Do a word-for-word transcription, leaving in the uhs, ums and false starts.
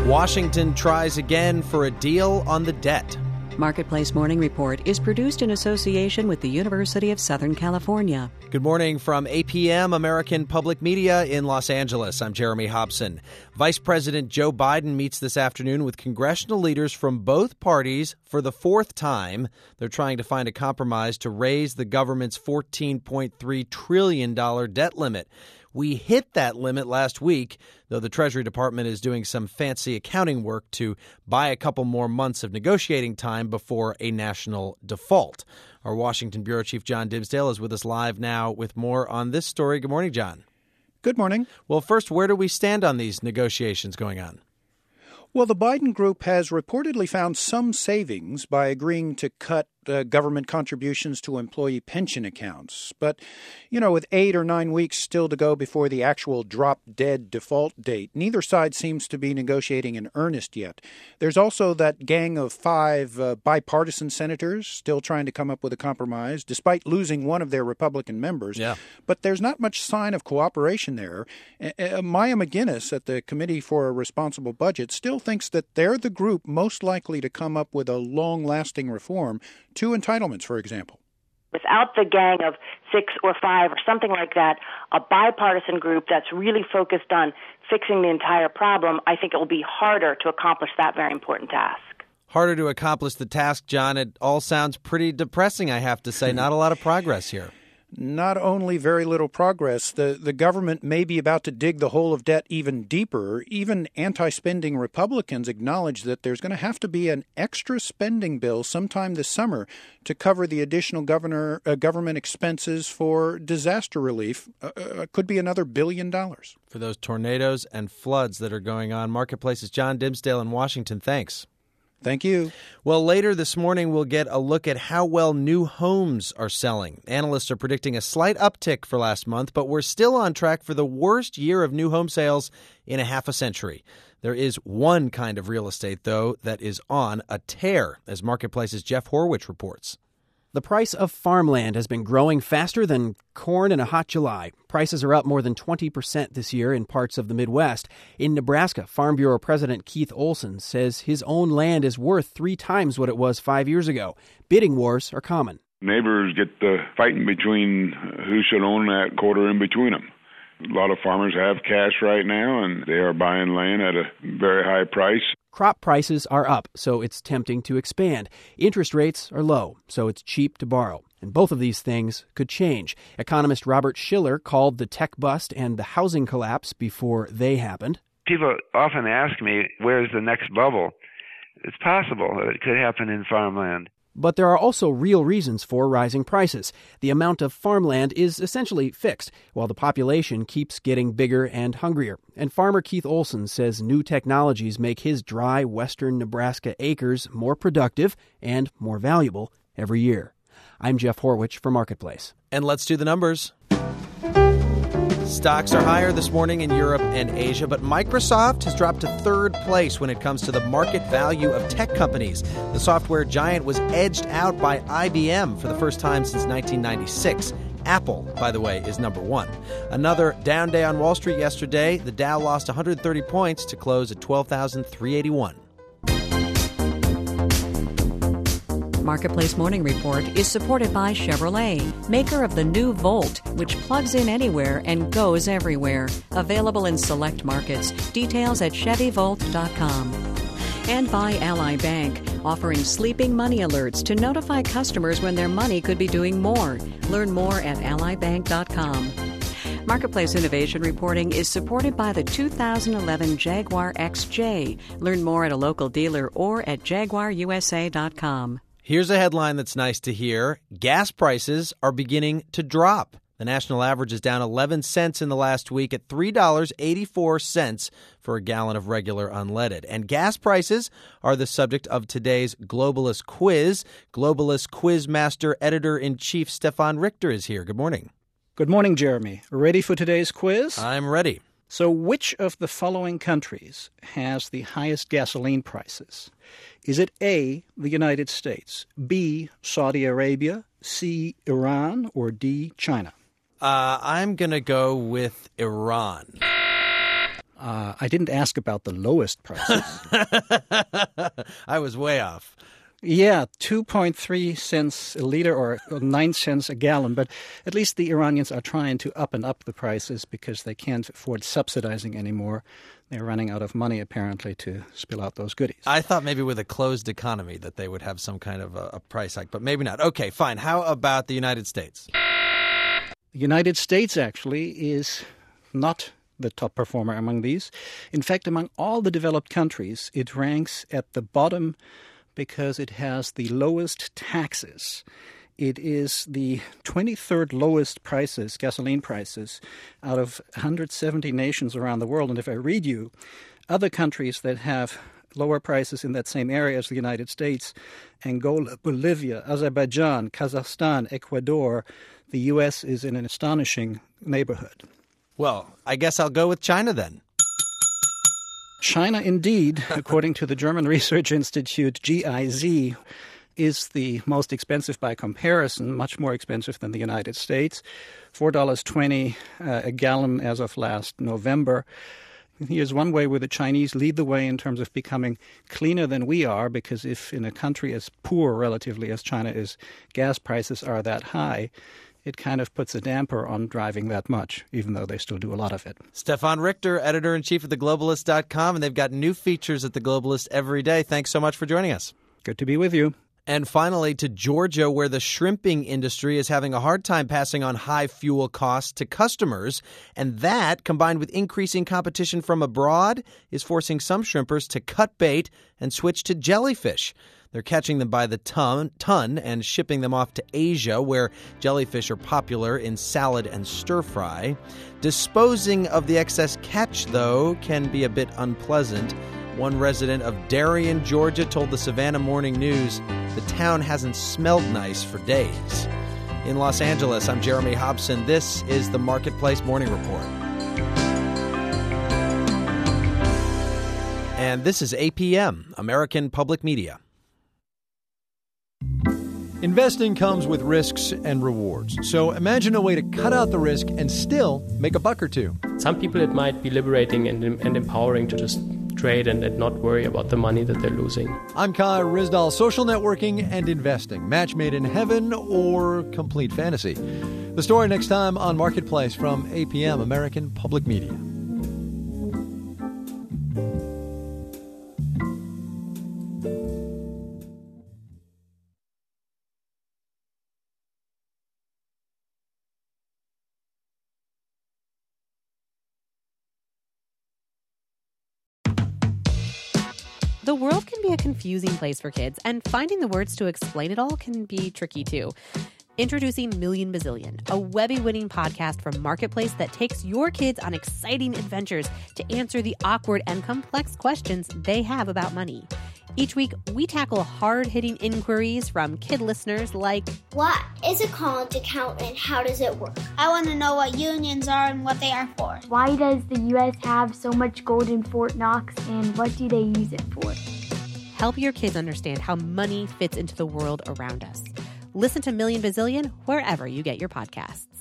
Washington tries again for a deal on the debt. Marketplace Morning Report is produced in association with the University of Southern California. Good morning from A P M, American Public Media in Los Angeles. I'm Jeremy Hobson. Vice President Joe Biden meets this afternoon with congressional leaders from both parties for the fourth time. They're trying to find a compromise to raise the government's fourteen point three trillion dollars debt limit. We hit that limit last week, though the Treasury Department is doing some fancy accounting work to buy a couple more months of negotiating time before a national default. Our Washington Bureau Chief John Dimsdale is with us live now with more on this story. Good morning, John. Good morning. Well, first, where do we stand on these negotiations going on? Well, the Biden group has reportedly found some savings by agreeing to cut uh, government contributions to employee pension accounts. But, you know, with eight or nine weeks still to go before the actual drop-dead default date, neither side seems to be negotiating in earnest yet. There's also that gang of five uh, bipartisan senators still trying to come up with a compromise, despite losing one of their Republican members. Yeah. But there's not much sign of cooperation there. Uh, Maya McGuinness at the Committee for a Responsible Budget still thinks that they're the group most likely to come up with a long-lasting reform to entitlements, for example. Without the gang of six or five or something like that, a bipartisan group that's really focused on fixing the entire problem, I think it will be harder to accomplish that very important task. Harder to accomplish the task, John. It all sounds pretty depressing, I have to say. Not a lot of progress here. Not only very little progress, the, the government may be about to dig the hole of debt even deeper. Even anti-spending Republicans acknowledge that there's going to have to be an extra spending bill sometime this summer to cover the additional governor, uh, government expenses for disaster relief. Uh, uh, could be another billion dollars. For those tornadoes and floods that are going on. Marketplace's John Dimsdale in Washington. Thanks. Thank you. Well, later this morning, we'll get a look at how well new homes are selling. Analysts are predicting a slight uptick for last month, but we're still on track for the worst year of new home sales in a half a century. There is one kind of real estate, though, that is on a tear, as Marketplace's Jeff Horwich reports. The price of farmland has been growing faster than corn in a hot July. Prices are up more than twenty percent this year in parts of the Midwest. In Nebraska, Farm Bureau President Keith Olson says his own land is worth three times what it was five years ago. Bidding wars are common. Neighbors get uh, fighting between who should own that quarter in between them. A lot of farmers have cash right now, and they are buying land at a very high price. Crop prices are up, so it's tempting to expand. Interest rates are low, so it's cheap to borrow. And both of these things could change. Economist Robert Shiller called the tech bust and the housing collapse before they happened. People often ask me, where's the next bubble? It's possible that it could happen in farmland. But there are also real reasons for rising prices. The amount of farmland is essentially fixed, while the population keeps getting bigger and hungrier. And farmer Keith Olson says new technologies make his dry western Nebraska acres more productive and more valuable every year. I'm Jeff Horwich for Marketplace. And let's do the numbers. Stocks are higher this morning in Europe and Asia, but Microsoft has dropped to third place when it comes to the market value of tech companies. The software giant was edged out by I B M for the first time since nineteen ninety-six. Apple, by the way, is number one. Another down day on Wall Street yesterday. The Dow lost one hundred thirty points to close at twelve thousand three hundred eighty-one. Marketplace Morning Report is supported by Chevrolet, maker of the new Volt, which plugs in anywhere and goes everywhere. Available in select markets. Details at Chevy Volt dot com. And by Ally Bank, offering sleeping money alerts to notify customers when their money could be doing more. Learn more at Ally Bank dot com. Marketplace Innovation Reporting is supported by the two thousand eleven Jaguar X J. Learn more at a local dealer or at Jaguar U S A dot com. Here's a headline that's nice to hear. Gas prices are beginning to drop. The national average is down eleven cents in the last week at three dollars and eighty-four cents for a gallon of regular unleaded. And gas prices are the subject of today's Globalist Quiz. Globalist Quiz Master Editor-in-Chief Stefan Richter is here. Good morning. Good morning, Jeremy. Ready for today's quiz? I'm ready. So which of the following countries has the highest gasoline prices? Is it A, the United States, B, Saudi Arabia, C, Iran, or D, China? Uh, I'm going to go with Iran. Uh, I didn't ask about the lowest prices. I was way off. Yeah, two point three cents a liter or nine cents a gallon. But at least the Iranians are trying to up and up the prices because they can't afford subsidizing anymore. They're running out of money, apparently, to spill out those goodies. I thought maybe with a closed economy that they would have some kind of a, a price hike, but maybe not. Okay, fine. How about the United States? The United States, actually, is not the top performer among these. In fact, among all the developed countries, it ranks at the bottom because it has the lowest taxes. It is the twenty-third lowest prices, gasoline prices, out of one hundred seventy nations around the world. And if I read you other countries that have lower prices in that same area as the United States, Angola, Bolivia, Azerbaijan, Kazakhstan, Ecuador, the U S is in an astonishing neighborhood. Well, I guess I'll go with China then. China, indeed, according to the German Research Institute G I Z, is the most expensive by comparison, much more expensive than the United States. four dollars and twenty cents uh, a gallon as of last November. Here's one way where the Chinese lead the way in terms of becoming cleaner than we are, because if in a country as poor relatively as China is, gas prices are that high, it kind of puts a damper on driving that much, even though they still do a lot of it. Stefan Richter, editor-in-chief of the globalist dot com, and they've got new features at The Globalist every day. Thanks so much for joining us. Good to be with you. And finally, to Georgia, where the shrimping industry is having a hard time passing on high fuel costs to customers. And that, combined with increasing competition from abroad, is forcing some shrimpers to cut bait and switch to jellyfish. They're catching them by the ton, ton and shipping them off to Asia, where jellyfish are popular in salad and stir-fry. Disposing of the excess catch, though, can be a bit unpleasant. One resident of Darien, Georgia, told the Savannah Morning News the town hasn't smelled nice for days. In Los Angeles, I'm Jeremy Hobson. This is the Marketplace Morning Report. And this is A P M, American Public Media. Investing comes with risks and rewards. So imagine a way to cut out the risk and still make a buck or two. Some people it might be liberating and, and empowering to just trade and, and not worry about the money that they're losing. I'm Kai Rizdal, social networking and investing. Match made in heaven or complete fantasy. The story next time on Marketplace from A P M, American Public Media. The world can be a confusing place for kids, and finding the words to explain it all can be tricky too. Introducing Million Bazillion, a Webby-winning podcast from Marketplace that takes your kids on exciting adventures to answer the awkward and complex questions they have about money. Each week, we tackle hard-hitting inquiries from kid listeners like, what is a college account and how does it work? I want to know what unions are and what they are for. Why does the U S have so much gold in Fort Knox and what do they use it for? Help your kids understand how money fits into the world around us. Listen to Million Bazillion wherever you get your podcasts.